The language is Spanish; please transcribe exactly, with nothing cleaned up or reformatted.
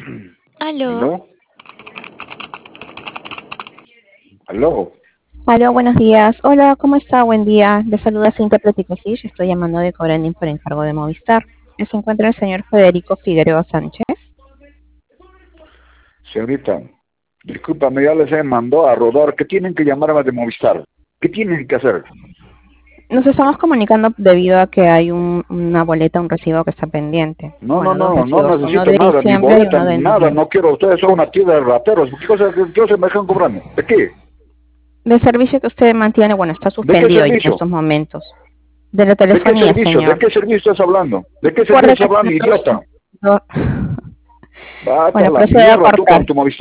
Aló. ¿Aló? ¿Aló? Aló, buenos días. Hola, ¿cómo está? Buen día. Le saluda Cintia Platicosis. Estoy llamando de Corending por encargo de Movistar. ¿Se encuentra el señor Federico Figueroa Sánchez? Señorita, discúlpame, ya les he mandado a rodar. ¿Qué tienen que llamarme de Movistar? ¿Qué tienen que hacer? Nos estamos comunicando debido a que hay un- una boleta, un recibo que está pendiente. No, Bueno, no, dos no, no recibos, uno necesito de nada, ni diciembre y boleta, uno ni de nada, noviembre. no quiero. Ustedes son una tienda de rateros. ¿Qué cosa, qué cosa me dejan cobrarme? ¿De qué? Del servicio que usted mantiene, bueno, está ¿De qué suspendido ya en servicio? estos momentos. De la ¿De qué telefonía, servicio? ¿De señor. qué servicio estás hablando? ¿De qué servicio Recuerde estás que hablando, tiene dos... idiota? dos- Vete a Bueno, la proceda a mierda tú con cortar. tu Movistar.